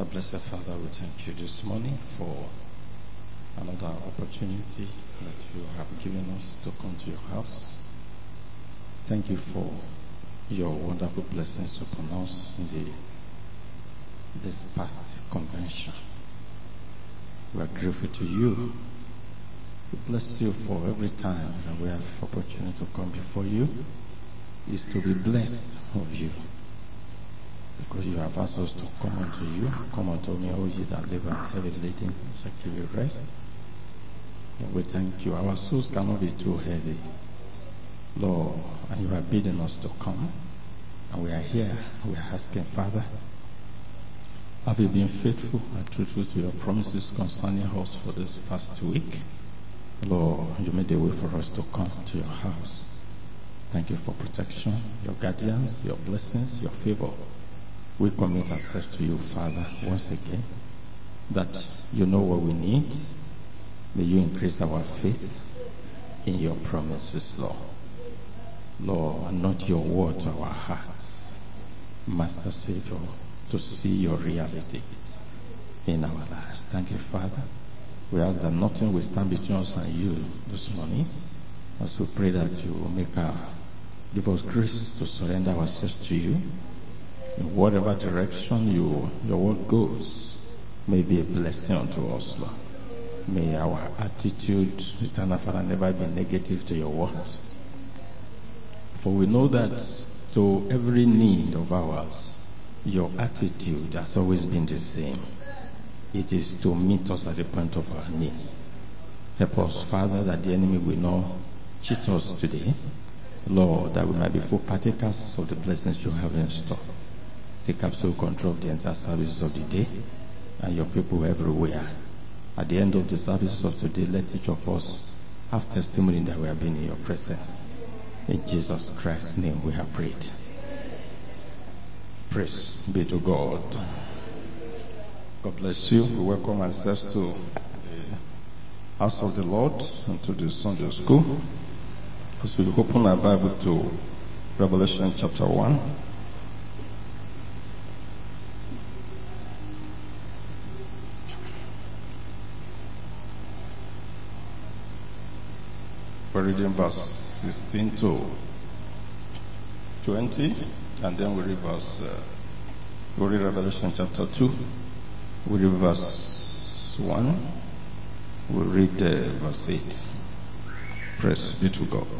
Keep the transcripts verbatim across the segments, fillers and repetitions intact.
Blessed Father, we thank you this morning for another opportunity that you have given us to come to your house. Thank you for your wonderful blessings upon us in the, this past convention. We are grateful to you. We bless you for every time that we have opportunity to come before you is to be blessed of you. Because you have asked us to come unto you. Come unto me, O ye that labor and heavy laden, I shall give you rest. And we thank you. Our souls cannot be too heavy, Lord, and you have bidden us to come. And we are here. We are asking, Father, have you been faithful and truthful to your promises concerning us for this past week? Lord, you made a way for us to come to your house. Thank you for protection, your guidance, your blessings, your favor. We commit ourselves to you, Father, once again, that you know what we need. May you increase our faith in your promises, Lord. Lord, and not your word to our hearts, Master Savior, to see your reality in our lives. Thank you, Father. We ask that nothing will stand between us and you this morning, as we pray that you will make our, give us grace to surrender ourselves to you. In whatever direction you, your word goes, may be a blessing unto us, Lord. May our attitude, eternal Father, never be negative to your word. For we know that to every need of ours, your attitude has always been the same. It is to meet us at the point of our needs. Help us, Father, that the enemy will not cheat us today. Lord, that we might be full partakers of the blessings you have in store. Take absolute control of the entire services of the day and your people everywhere. At the end of the services of today, let each of us have testimony that we have been in your presence. In Jesus Christ's name we have prayed. Praise be to God. God bless you. We welcome ourselves to the house of the Lord and to the Sunday school. As we open our Bible to Revelation chapter one. We're reading verse sixteen to twenty, and then we read verse, uh, we read Revelation chapter two, we read verse one, we read uh, verse eight. Praise be to God.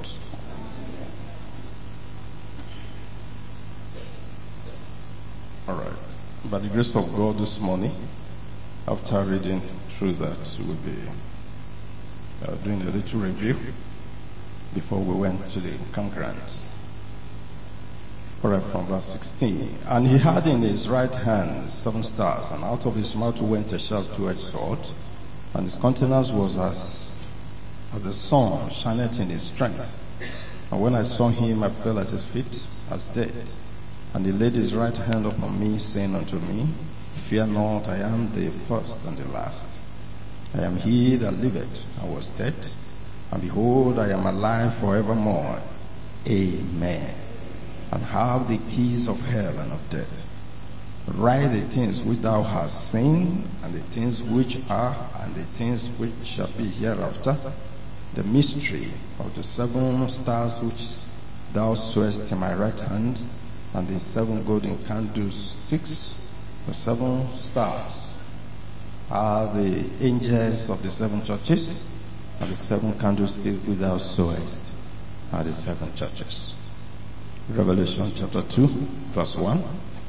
Alright. By the grace of God this morning, after reading through that, we'll be uh, doing a little review before we went to the campgrounds. Alright, from verse sixteen. And he had in his right hand seven stars, and out of his mouth went a sharp two-edged sword, and his countenance was as, as the sun shineth in his strength. And when I saw him, I fell at his feet as dead. And he laid his right hand upon me, saying unto me, Fear not, I am the first and the last. I am he that liveth and was dead, and behold, I am alive forevermore. Amen. And have the keys of hell and of death. Write the things which thou hast seen, and the things which are, and the things which shall be hereafter, the mystery of the seven stars which thou sawest in my right hand, and the seven golden candlesticks. The seven stars are the angels of the seven churches, and the seven candlesticks which thou sawest are the seven churches. Revelation chapter two, verse one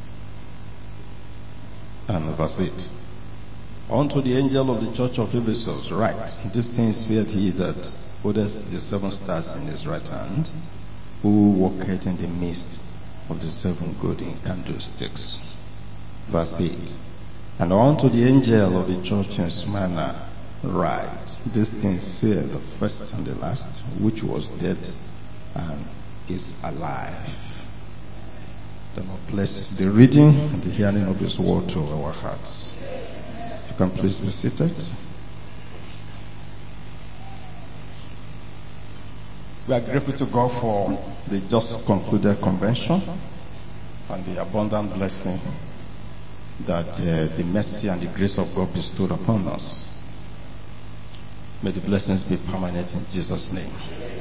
and verse eight. Unto the angel of the church of Ephesus write, This thing saith he that holdeth the seven stars in his right hand, who walketh in the midst of the seven golden candlesticks. Verse eight. And unto the angel of the church in Smyrna write, This thing saith the first and the last, which was dead and is alive. The Lord bless the reading and the hearing of his word to our hearts. You can please be seated. We are grateful to God for the just concluded convention and the abundant blessing that uh, the mercy and the grace of God bestowed upon us. May the blessings be permanent in Jesus' name.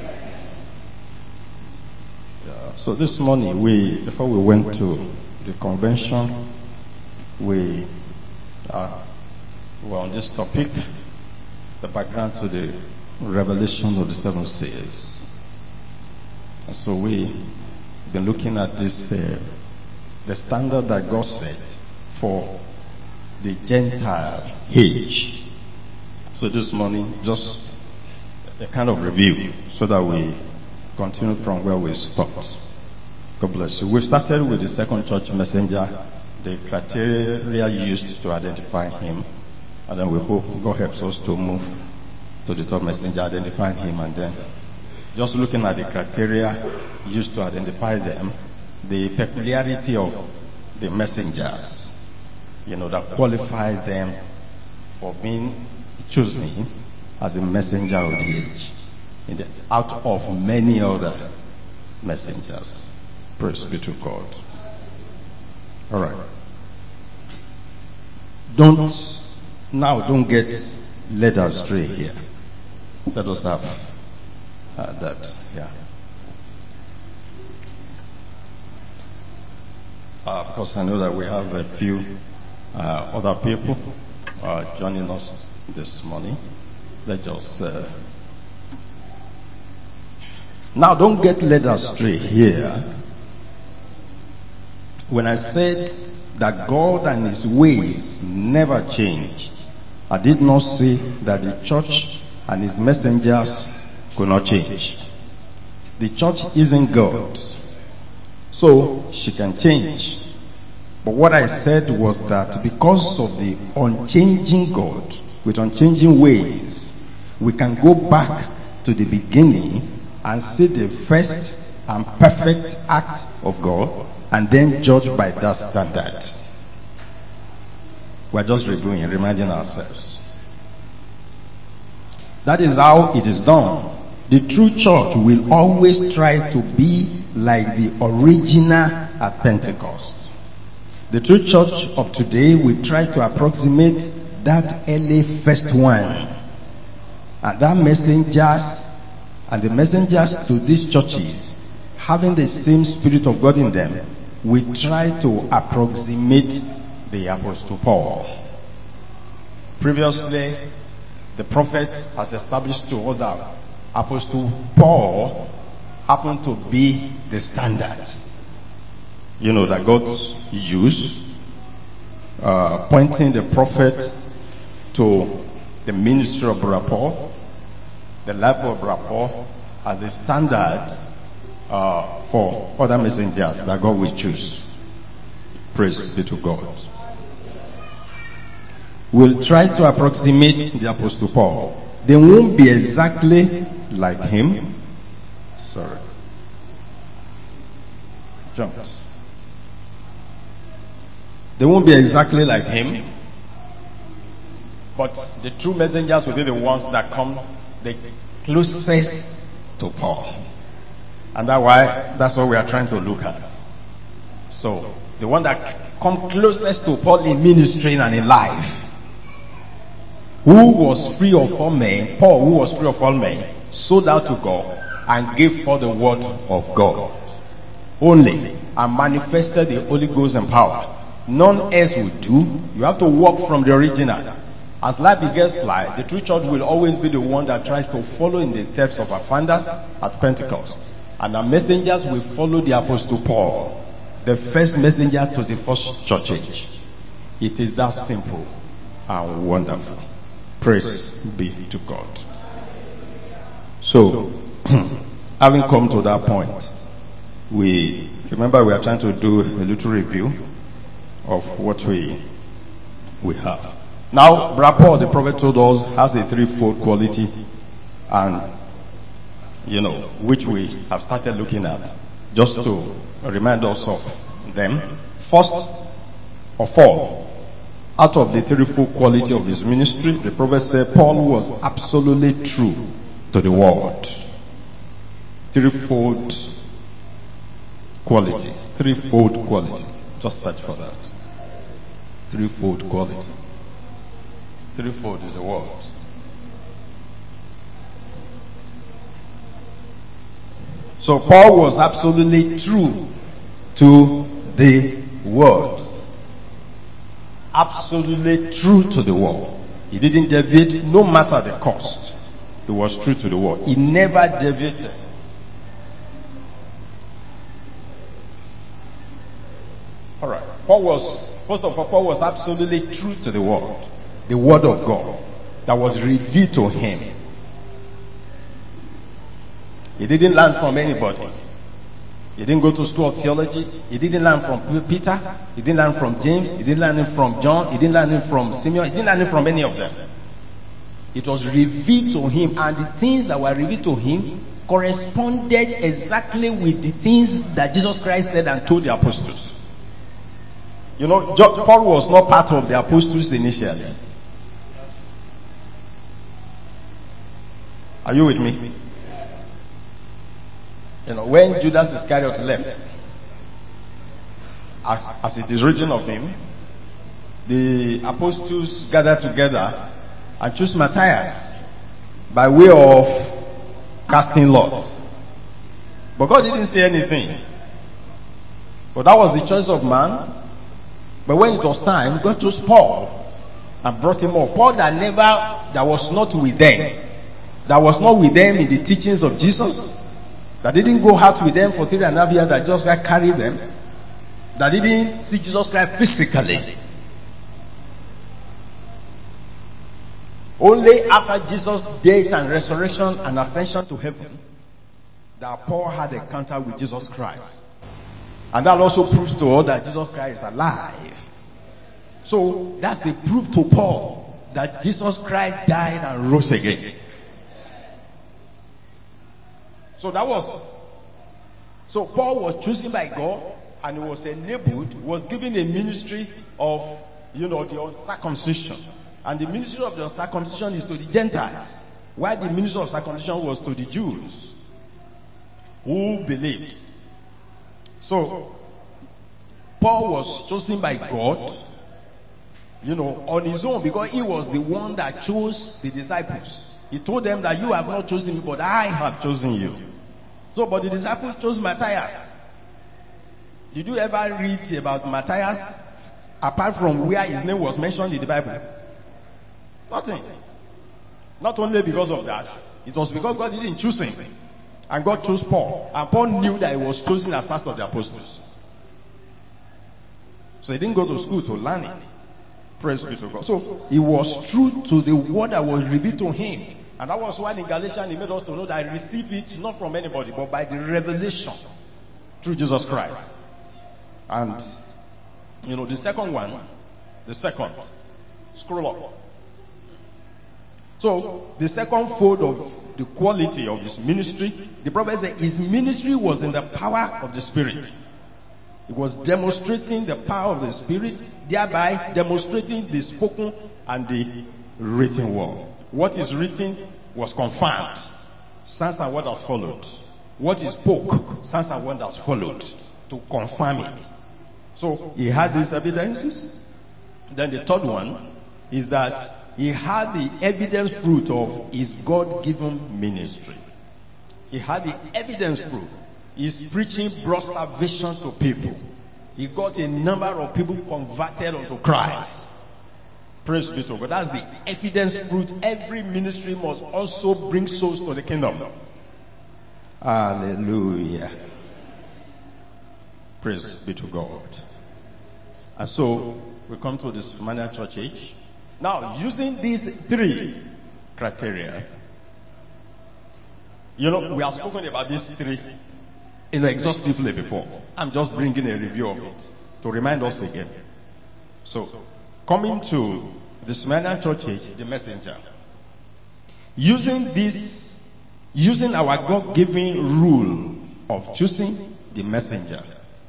Yeah. So this morning, we before we went to the convention, we uh, were on this topic, the background to the revelation of the seven seals. And so we've been looking at this, uh, the standard that God set for the Gentile age. So this morning, just a kind of review so that we continue from where we stopped. God bless you. We started with the second church messenger, the criteria used to identify him, and then we hope God helps us to move to the third messenger, identifying him, and then just looking at the criteria used to identify them, the peculiarity of the messengers, you know, that qualify them for being chosen as a messenger of the age, in the, out of many other messengers. Praise be to God. All right. Don't now don't get led astray here. Let us have uh, that. Yeah. Uh, because I know that we have a few uh, other people uh, joining us this morning. Let's just uh, now don't get led astray here. When I said that God and His ways never change, I did not say that the church and His messengers could not change. The church isn't God, so she can change. But what I said was that because of the unchanging God with unchanging ways, we can go back to the beginning and see the first and perfect act of God and then judge by that standard. We're just reviewing, reminding ourselves. That is how it is done. The true church will always try to be like the original at Pentecost. The true church of today will try to approximate that early first one. And that messengers and the messengers to these churches, having the same Spirit of God in them, we try to approximate the Apostle Paul. Previously, the prophet has established to us that Apostle Paul happened to be the standard. You know, that God used, uh, pointing the prophet to the ministry of Brother Paul, the life of Brother Paul, as a standard Uh, for other messengers that God will choose. Praise be to God. We'll try to approximate the Apostle Paul. They won't be exactly like him. Sorry. Jumps. They won't be exactly like him. But the true messengers will be the ones that come the closest to Paul. And that's why, that's what we are trying to look at. So, the one that come closest to Paul in ministry and in life. Who was free of all men, Paul, who was free of all men, sold out to God and gave for the word of God only, and manifested the Holy Ghost and power. None else will do. You have to walk from the original. As life begets life, the true church will always be the one that tries to follow in the steps of our founders at Pentecost. And our messengers will follow the Apostle Paul, the first messenger to the first church age. It is that simple and wonderful. Praise be to God. So, having come to that point, we remember we are trying to do a little review of what we we have. Now, Brother Paul, the prophet, told us has a threefold quality, and you know, which we have started looking at, just to remind us of them. First of all, out of the threefold quality of his ministry, the prophet said Paul was absolutely true to the word. Threefold quality. Threefold quality. Just search for that. threefold quality. Threefold is a word. So Paul was absolutely true to the word. Absolutely true to the word. He didn't deviate no matter the cost. He was true to the word. He never deviated. Alright. Paul was, first of all, Paul was absolutely true to the word. The word of God that was revealed to him. He didn't learn from anybody. He didn't go to school of theology. He didn't learn from Peter. He didn't learn from James. He didn't learn it from John. He didn't learn it from Simeon. He didn't learn it from any of them. It was revealed to him, and the things that were revealed to him corresponded exactly with the things that Jesus Christ said and told the apostles. You know, Paul was not part of the apostles initially. Are you with me? You know, when Judas Iscariot left, as, as it is written of him, the apostles gathered together and chose Matthias by way of casting lots. But God didn't say anything. But that was the choice of man. But when it was time, God chose Paul and brought him up. Paul that never, that was not with them, that was not with them in the teachings of Jesus, that didn't go out with them for three and a half years, that Jesus Christ carried them, that didn't see Jesus Christ physically. Only after Jesus' death and resurrection and ascension to heaven, that Paul had an encounter with Jesus Christ. And that also proves to all that Jesus Christ is alive. So that's the proof to Paul that Jesus Christ died and rose again. So that was, so Paul was chosen by God, and he was enabled, was given a ministry of, you know, the uncircumcision. And the ministry of the uncircumcision is to the Gentiles, while the ministry of circumcision was to the Jews who believed. So Paul was chosen by God, you know, on his own, because he was the one that chose the disciples. He told them that you have not chosen me, but I have chosen you. So, but the disciples chose Matthias. Did you ever read about Matthias, apart from where his name was mentioned in the Bible? Nothing. Not only because of that, it was because God didn't choose him. And God chose Paul. And Paul knew that he was chosen as pastor of the apostles. So he didn't go to school to learn it. Praise be to God. So he was true to the word that was revealed to him. And that was why in Galatians he made us to know that I received it not from anybody, but by the revelation through Jesus Christ. And, you know, the second one, the second, scroll up. So, the second fold of the quality of his ministry, the prophet said his ministry was in the power of the Spirit. It was demonstrating the power of the Spirit, thereby demonstrating the spoken and the written word. What is written was confirmed. Signs and wonders followed. What he spoke, signs and wonders followed to confirm it. So he had these evidences. Then the third one is that he had the evidence fruit of his God-given ministry. He had the evidence fruit. His preaching brought salvation to people. He got a number of people converted unto Christ. Praise be to God. That's the evidence fruit. Every ministry must also bring souls to the kingdom. Hallelujah. Praise be to God. And so, we come to this Emmanuel Church Age. Now, using these three criteria, you know, we have spoken about these three, you know, exhaustively before. I'm just bringing a review of it to remind us again. So, coming to the Smyrna Church Age, the messenger. Using this, using our God-given rule of choosing the messenger.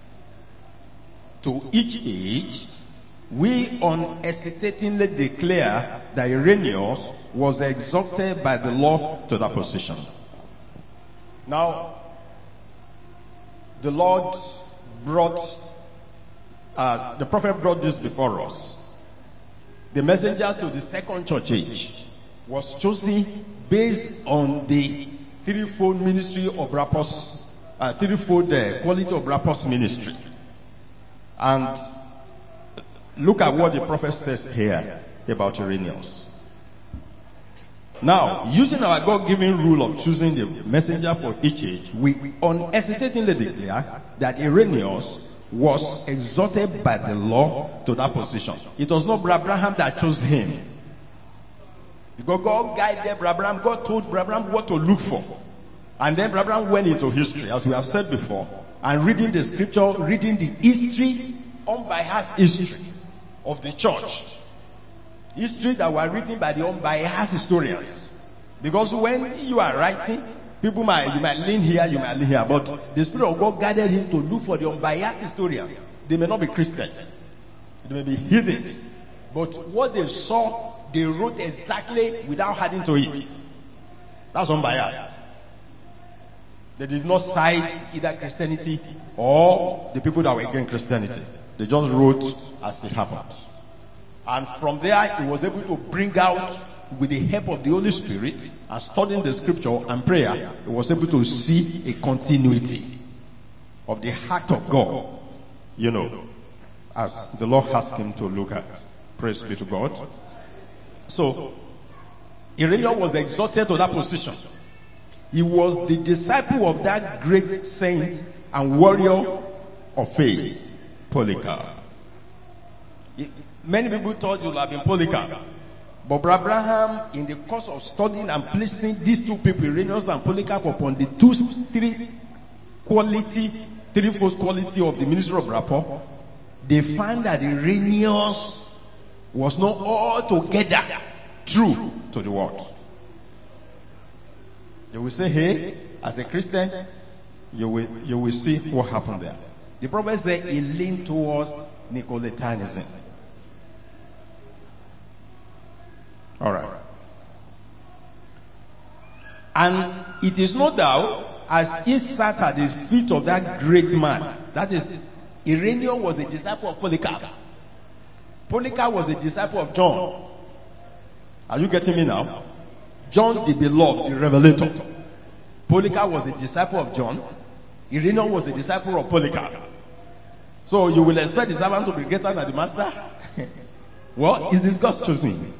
To each age, we unhesitatingly declare that Irenaeus was exalted by the Lord to that position. Now, the Lord brought, uh, the prophet brought this before us. the messenger to the second church age, was chosen based on the threefold ministry of Rappos, uh, threefold uh, quality of Rappos ministry. And look at what the prophet says here about Irenaeus. Now, using our God-given rule of choosing the messenger for each age, we unhesitatingly declare that Irenaeus was exalted by the law to that position. It was not Abraham that chose him. Because God guided Abraham, God told Abraham what to look for. And then Abraham went into history, as we have said before, and reading the scripture, reading the history, unbiased history of the church. History that were written by the unbiased historians. Because when you are writing, people might, you might lean here, you might lean here, but the Spirit of God guided him to look for the unbiased historians. They may not be Christians. They may be heathens. But what they saw, they wrote exactly without adding to it. That's unbiased. They did not side either Christianity or the people that were against Christianity. They just wrote as it happened. And from there, he was able to bring out, with the help of the Holy Spirit, and studying the scripture and prayer, he was able to see a continuity of the heart of God, you know, as the Lord asked him to look at. Praise be to God. So, Irenaeus was exalted to that position. He was the disciple of that great saint and warrior of faith, Polycarp. Many people thought it would have been Polycarp. But Abraham, in the course of studying and placing these two people, Irenaeus and Polycarp, upon the two, three quality, three-fold quality of the ministry of rapport, they find that Irenaeus was not altogether true to the word. They will say, hey, as a Christian, you will, you will see what happened there. The prophet said he leaned towards Nicolaitanism. All right. And it is no doubt, as he sat at the feet of that great man, that is, Irenaeus was a disciple of Polycarp. Polycarp was a disciple of John. Are you getting me now? John the beloved, the revelator. Polycarp was a disciple of John. Irenaeus was a disciple of Polycarp. So you will expect the servant to be greater than the master? Well, is this God's choosing?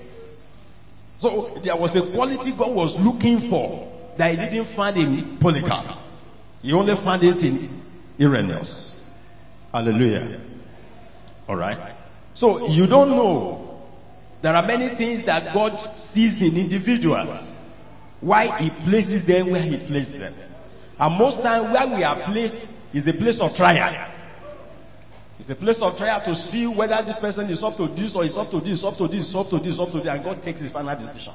So there was a quality God was looking for that he didn't find in Polycarp. He only found it in Irenaeus. Hallelujah. Alright. So you don't know. There are many things that God sees in individuals. Why he places them where he places them. And most times where we are placed is the place of trial. It's a place of trial to see whether this person is up to this or is up to this, up to this, up to this, up to this, and God takes his final decision.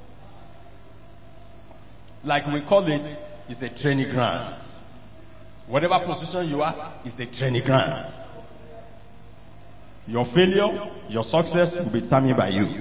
Like we call it, it's a training ground. Whatever position you are, it's a training ground. Your failure, your success will be determined by you.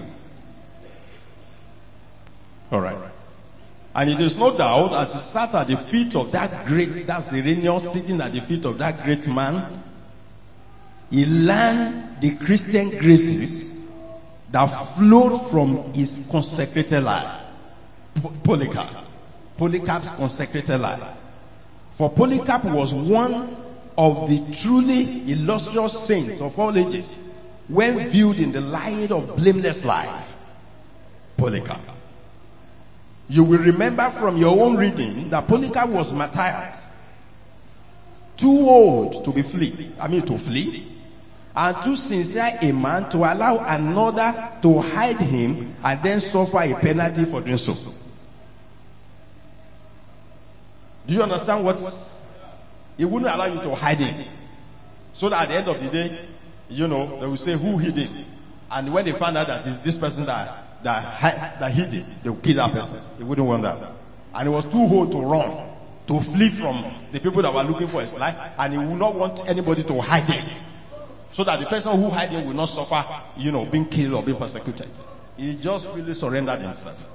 Alright. And it is no doubt, as he sat at the feet of that great, that's Irenaeus sitting at the feet of that great man, he learned the Christian graces that flowed from his consecrated life. Polycarp. Polycarp's consecrated life. For Polycarp was one of the truly illustrious saints of all ages when viewed in the light of blameless life. Polycarp. You will remember from your own reading that Polycarp was martyred. Too old to be flee. I mean to flee. And too sincere a man to allow another to hide him and then suffer a penalty for doing so. Do you understand what? He wouldn't allow you to hide him. So that at the end of the day, you know, they will say who hid him. And when they find out that it's this person that, that, that hid him, they will kill that person. He wouldn't want that. And he was too old to run, to flee from the people that were looking for his life. And he would not want anybody to hide him. So that the person who hid him will not suffer, you know, being killed or being persecuted. He just really surrendered himself.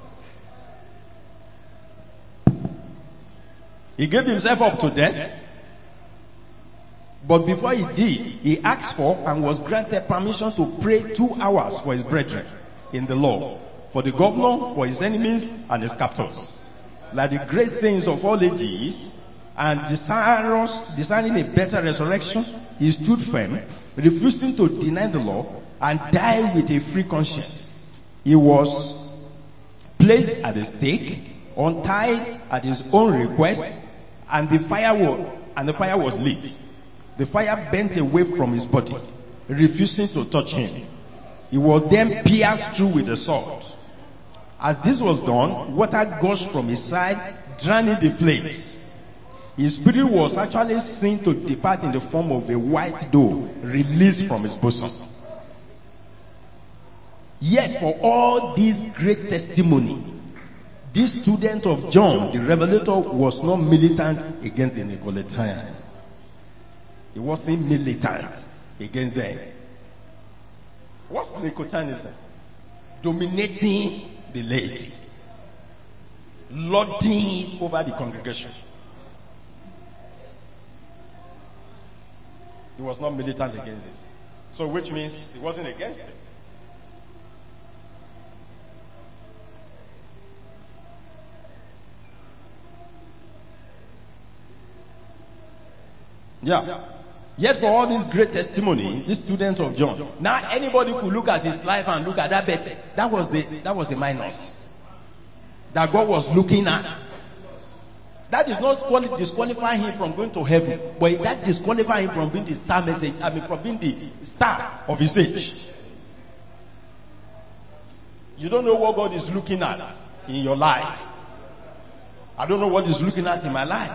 He gave himself up to death. But before he did, he asked for and was granted permission to pray two hours for his brethren in the law, for the governor, for his enemies, and his captors. Like the great saints of all ages, and desirous, desiring a better resurrection, he stood firm, refusing to deny the law, and died with a free conscience. He was placed at the stake, untied at his own request, and the fire was, and the fire was lit. The fire bent away from his body, refusing to touch him. He was then pierced through with a sword. As this was done, water gushed from his side, drowning the flames. His spirit was actually seen to depart in the form of a white dove released from his bosom. Yet for all this great testimony, this student of John, the Revelator, was not militant against the Nicolaitans. He wasn't militant against them. What's Nicolaitanism? Dominating the laity, lording over the congregation. He was not militant against this. So which means he wasn't against it. Yeah. Yet for all this great testimony, this student of John, now anybody could look at his life and look at that, but that was the that was the minus that God was looking at. That is not disqualifying him from going to heaven, but that disqualifying him from being the star message. I mean, from being the star of his age. You don't know what God is looking at in your life. I don't know what He's looking at in my life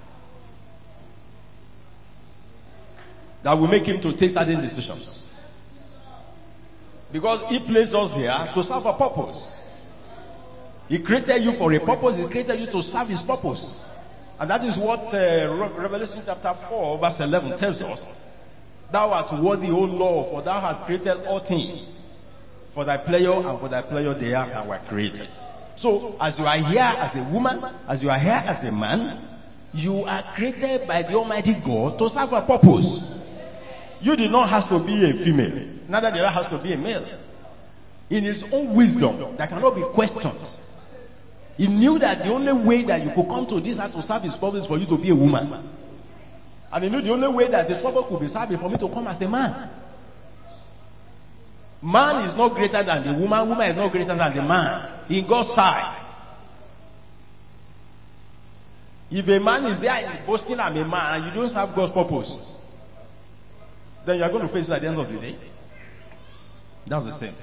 that will make him to take certain decisions. Because He placed us here to serve a purpose. He created you for a purpose. He created you to serve His purpose. And that is what uh, Revelation chapter four verse eleven tells us. Thou art worthy, O Lord, for Thou hast created all things. For Thy pleasure and for Thy pleasure they are and were created. So, as you are here as a woman, as you are here as a man, you are created by the Almighty God to serve a purpose. You did not have to be a female. Neither did I have to be a male. In His own wisdom that cannot be questioned, He knew that the only way that you could come to this earth to serve His purpose is for you to be a woman. And He knew the only way that His purpose could be served is for me to come as a man. Man is not greater than the woman. Woman is not greater than the man. In God's sight. If a man is there boasting I'm a man and you don't serve God's purpose, then you are going to face it at the end of the day. That's the same.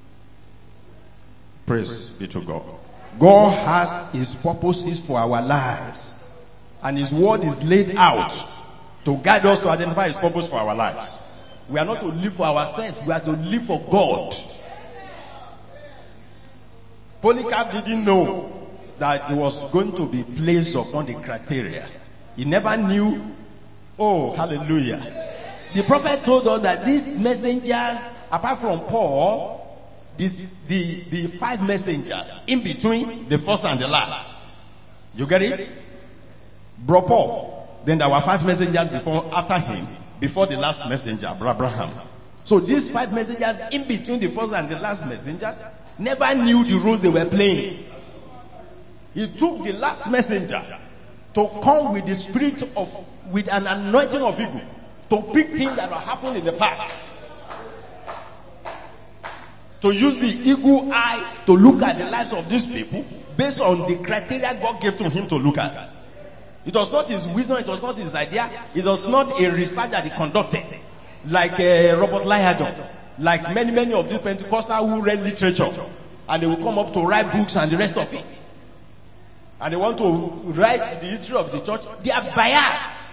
Praise be to God. God has His purposes for our lives. And His word is laid out to guide us to identify His purpose for our lives. We are not to live for ourselves. We are to live for God. Polycarp didn't know that he was going to be placed upon the criteria. He never knew. Oh, hallelujah. The prophet told us that these messengers, apart from Paul, this, the, the five messengers in between the first and the last. You get it? Bro Paul. Then there were five messengers before, after him, before the last messenger, Abraham. So these five messengers in between the first and the last messengers never knew the roles they were playing. He took the last messenger to come with the spirit of, with an anointing of eagle, to pick things that have happened in the past. To use the eagle eye to look at the lives of these people based on the criteria God gave to him to look at. It was not his wisdom, it was not his idea, it was not a research that he conducted. Like uh, Robert Liardon, like many, many of these Pentecostals who read literature, and they will come up to write books and the rest of it. And they want to write the history of the church. They are biased.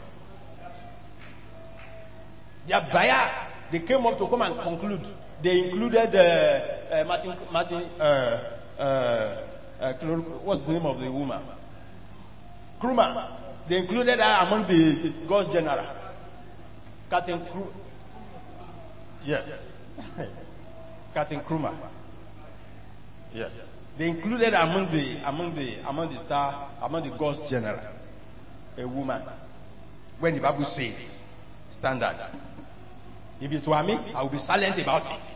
They are biased. They came up to come and conclude. They included uh, uh, Martin, Martin, uh, uh, uh, what's the name of the woman? Kruma. They included her among the, the God's general. Captain Kruma. Yes. Captain Kruma. Yes. They included among the among the among the star among the God's general a woman. When the Bible says standard. If it were me, I would be silent about it.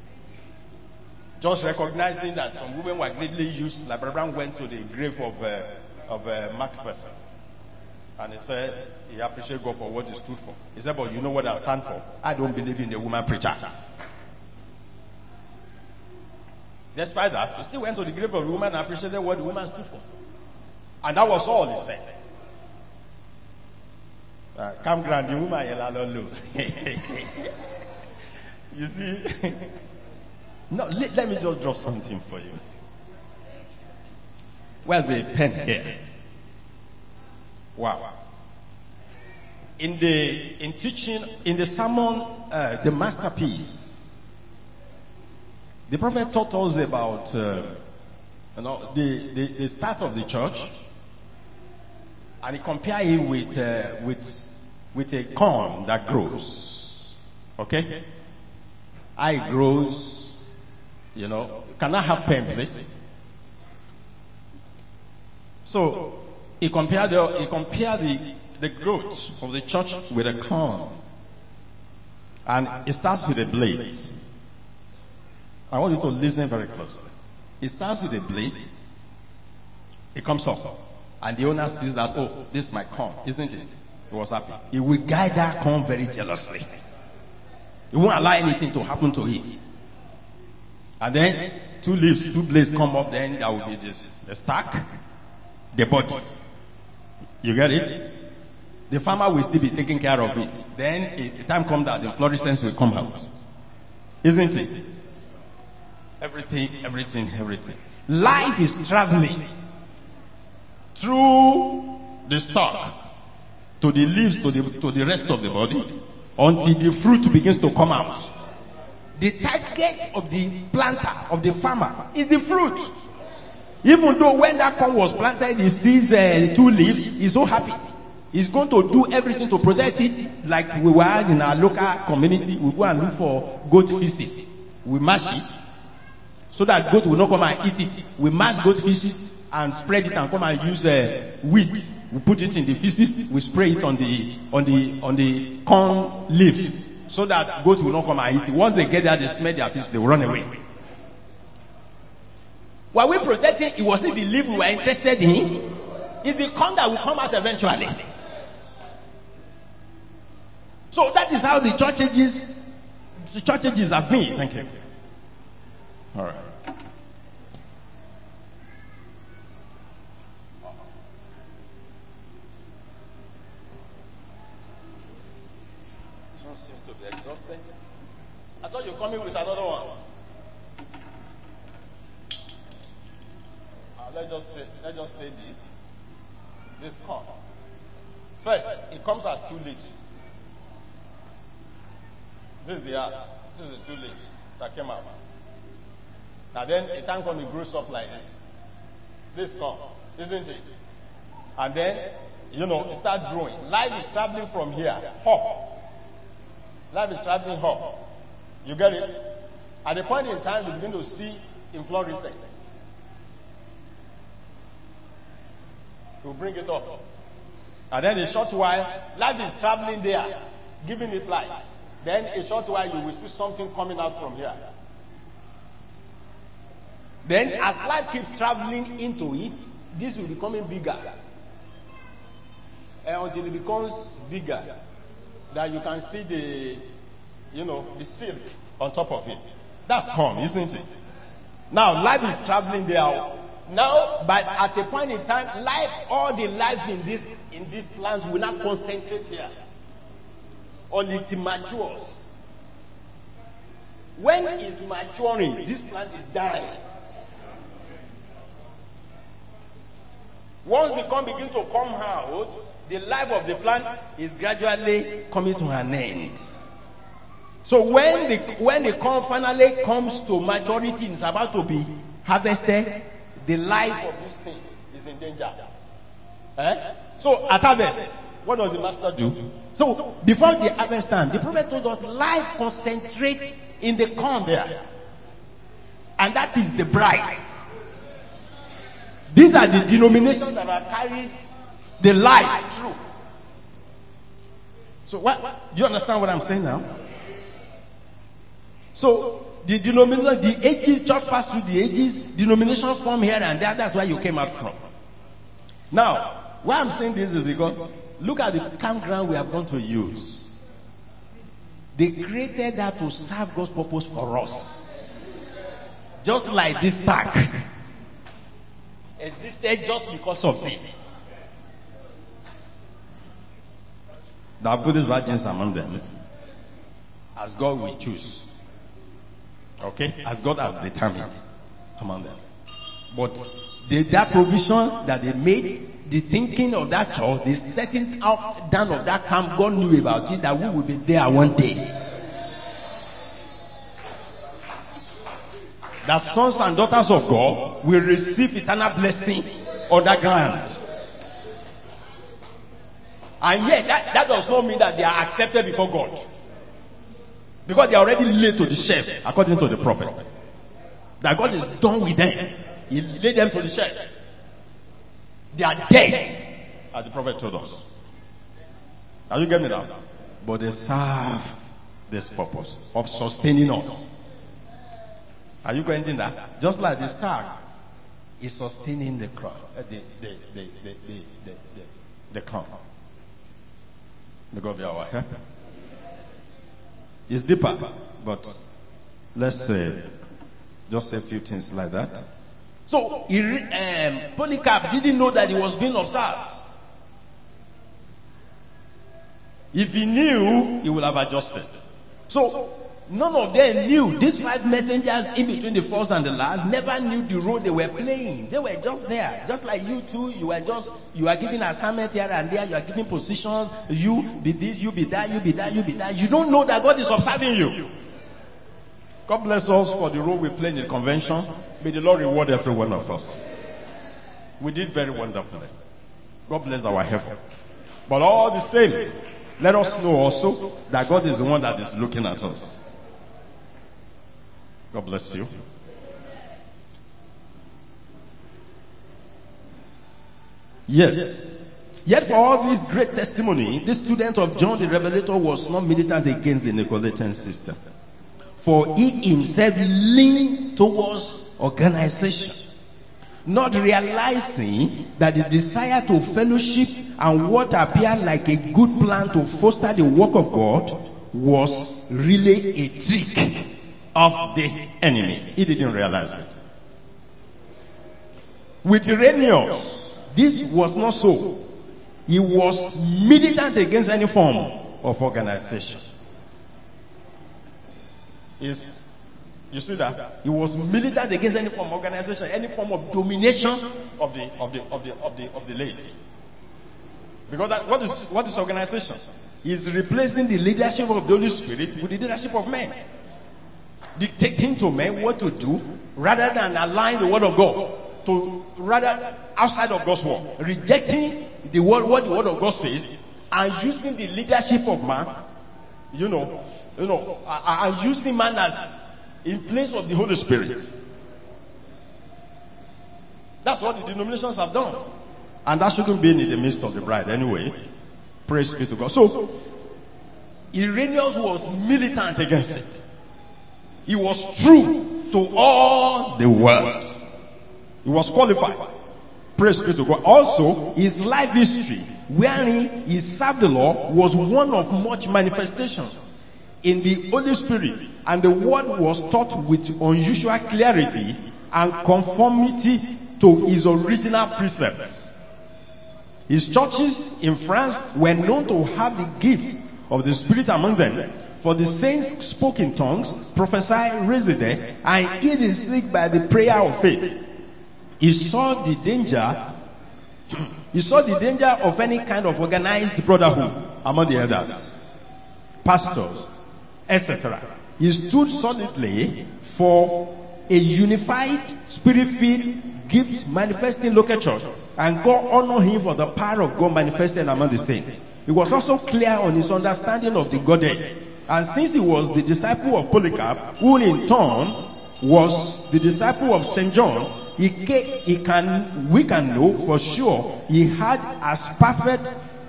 Just recognizing that some women were greatly used. Like Brother Brown went to the grave of uh, of uh, Macpherson, and he said he appreciated God for what he stood for. He said, "But you know what I stand for? I don't believe in a woman preacher." Despite that, he still went to the grave of the woman and appreciated what the woman stood for, and that was all he said. Uh, Come grand, the woman yellow. You see. No, let, let me just drop something for you. Where's the pen here? Wow. In the in teaching in the sermon, uh, the masterpiece, the prophet taught us about uh, you know the, the the start of the church, and he compared it with uh, with with a corn that grows. Okay, how it grows. You know, can I have pen, please? So he compared the he compared the, the growth of the church with a corn, and it starts with a blade. I want you to listen very closely. It starts with a blade. It comes up, and the owner sees that, oh, this is my corn, isn't it? He was happy. He will guide that corn very jealously. He won't allow anything to happen to it. And then two leaves, two blades come up, then there will be this, the stack, the body. You get it? The farmer will still be taking care of it. Then the time comes that the fluorescence will come out. Isn't it? Everything, everything, everything. Life is traveling through the stalk to the leaves, to the, to the rest of the body, until the fruit begins to come out. The target of the planter, of the farmer, is the fruit. Even though when that corn was planted, he sees uh, two leaves, he's so happy. He's going to do everything to protect it, like we were in our local community. We go and look for goat feces. We mash it, so that goat will not come and eat it. We mash goat feces and spread it and come and use uh, wheat. We put it in the feces, we spray it on the on the on the corn leaves. So that goats will not come and eat it. Once they get there, they smell their fish, they will run away. Were we protecting? It wasn't the leaf we were interested in. It's the corn that will come out eventually. So that is how the church ages, the church ages have been. Thank you. All right. Exhausted. I thought you were coming with another one. Uh, let's just say, let's just say this. This corn. First, it comes as two leaves. This is the earth. This is the two leaves that came out. Now then, a time comes, it grows up like this. This corn, isn't it? And then, you know, it starts growing. Life is traveling from here, up. Life is traveling up. You get it? At a point in time, you begin to see inflorescence. You bring it up. And then a short while, life is traveling there, giving it life. Then a short while, you will see something coming out from here. Then as life keeps traveling into it, this will be becoming bigger. And until it becomes bigger, that you can see the, you know, the silk on top of it. That's corn, isn't it? Now, life is traveling there. Now, but at a point in time, life, all the life in this in this plant will not concentrate here until it matures. When it's maturing, this plant is dying. Once the corn begins to come out, the life of the plant is gradually coming to an end. So when the when the corn finally comes to maturity, it's about to be harvested, the life of this thing is in danger. Eh? So at harvest, what does the master do? So before the harvest time, the prophet told us life concentrates in the corn there. And that is the bride. These are the denominations that are carried the life through. So what, what? Do you understand what I'm saying now? So the denomination, the ages, church passed through the ages, denomination form here and there. That's where you came out from. Now, why I'm saying this is because look at the campground we are going to use. They created that to serve God's purpose for us. Just like this tag existed just because of this. The Buddhist virgins among them, as God will choose. Okay? As God has determined among them. But the, that provision that they made, the thinking of that church, the setting up down of that camp, God knew about it, that we will be there one day. That sons and daughters of God will receive eternal blessing on that ground. And yet, that, that does not mean that they are accepted before God. Because they are already laid to the shelf, according to the prophet. That God is done with them. He laid them to the shelf. They are dead, as the prophet told us. Are you getting me now? But they serve this purpose of sustaining us. Are you getting that? Just like the star is sustaining the crown, uh, the the the the the the, the, the crown. May God be our help. It's deeper, but let's say just say a few things like that. So, he, um, Polycarp didn't know that he was being observed. If he knew, he would have adjusted. So, none of them knew. These five messengers in between the first and the last never knew the role they were playing. They were just there. Just like you two, you were just, you are giving assignment here and there, you are giving positions, you be this, you be that, you be that, you be that. You don't know that God is observing you. God bless us for the role we play in the convention. May the Lord reward every one of us. We did very wonderfully. God bless our effort. But all the same, let us know also that God is the one that is looking at us. God bless you. Yes. Yet for all this great testimony, the student of John the Revelator was not militant against the Nicolaitan system. For he himself leaned towards organization, not realizing that the desire to fellowship and what appeared like a good plan to foster the work of God was really a trick of the enemy. He didn't realize it. With Irenaeus, this was not so. He was militant against any form of organization. Is you see that he was militant against any form of organization, any form of domination of the of the of the of the of the laity. Because that, what is what is organization? Is replacing the leadership of the Holy Spirit with the leadership of men, dictating to men what to do rather than align the word of God to rather outside of God's word, rejecting the word what the word of God says and using the leadership of man, you know. You know, I, I using man as in place of the Holy Spirit. That's what the denominations have done. And that shouldn't be in the midst of the bride anyway. Praise be to God. So, Irenaeus was militant against it. He was true to all the word. He was qualified. Praise be to God. Also, his life history, wherein he served the Lord, was one of much manifestation in the Holy Spirit, and the word was taught with unusual clarity and conformity to his original precepts. His churches in France were known to have the gifts of the Spirit among them, for the saints spoke in tongues, prophesied, raised dead, and healed the sick by the prayer of faith. He saw the danger he saw the danger of any kind of organized brotherhood among the elders, pastors, et cetera. He stood solidly for a unified, spirit-filled, gift manifesting local church, and God honored him for the power of God manifested among the saints. He was also clear on his understanding of the Godhead, and since he was the disciple of Polycarp, who in turn was the disciple of Saint John, he can, he can, we can know for sure he had as perfect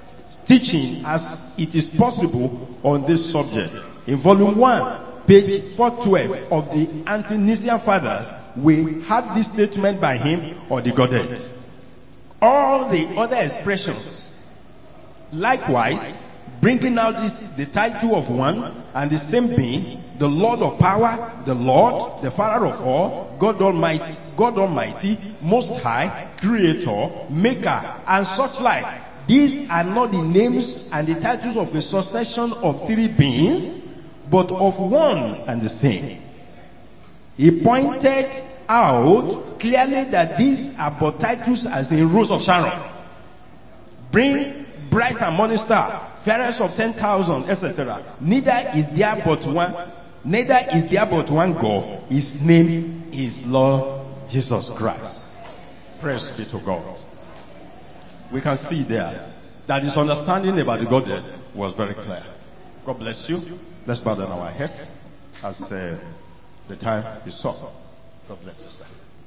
teaching as it is possible on this subject. In volume one, page four twelve of the Ante-Nicene Fathers, we have this statement by him or the Godhead. All the other expressions, likewise, bringing out this, the title of one and the same being, the Lord of power, the Lord, the Father of all, God Almighty, God Almighty, Most High, Creator, Maker, and such like. These are not the names and the titles of a succession of three beings, but of one and the same. He pointed out clearly that these are but titles as in Rose of Sharon. Bring bright and morning star, fairest of ten thousand, et cetera. Neither is there but one, neither is there but one God. His name is Lord Jesus Christ. Praise be to God. We can see there that his understanding about the Godhead was very clear. God bless you. Let's bow down our heads as uh, the time is up. God bless you, sir.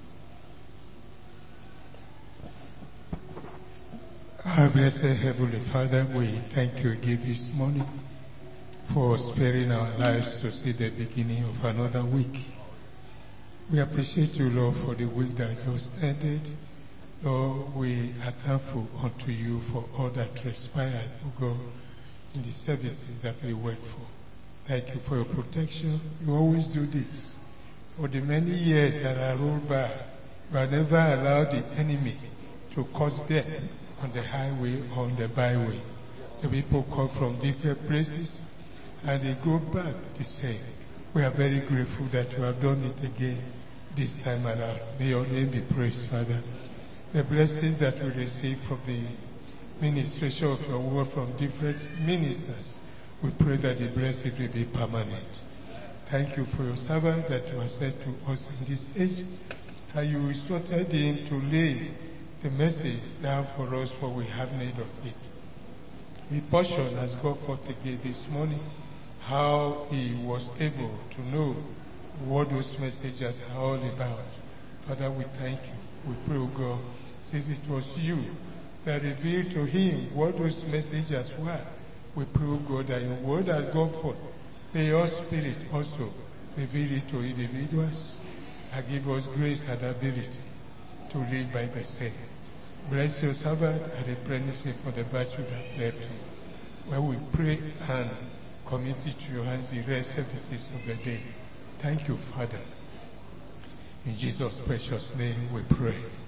Our blessed Heavenly Father, we thank you again this morning for sparing our lives to see the beginning of another week. We appreciate you, Lord, for the week that just ended. Lord, we are thankful unto you for all that transpired, O God, in the services that we went for. Thank you for your protection. You always do this. For the many years that I rolled by, you have never allowed the enemy to cause death on the highway or on the byway. The people come from different places and they go back the same. We are very grateful that you have done it again this time around. May your name be praised, Father. The blessings that we receive from the ministration of your word from different ministers, we pray that the blessings will be permanent. Thank you for your servant that you have sent to us in this age, and you instructed him to lay the message down for us, for we have need of it. The portion has gone forth again this morning, how he was able to know what those messages are all about. Father, we thank you. We pray, O God, since it was you that revealed to him what those messages were, we pray, O God, that your word has gone forth. May your spirit also reveal it to individuals and give us grace and ability to live by the same. Bless your servant and replenish him for the virtue that left him. When we pray and commit it to your hands the rest services of the day. Thank you, Father. In Jesus' precious name we pray.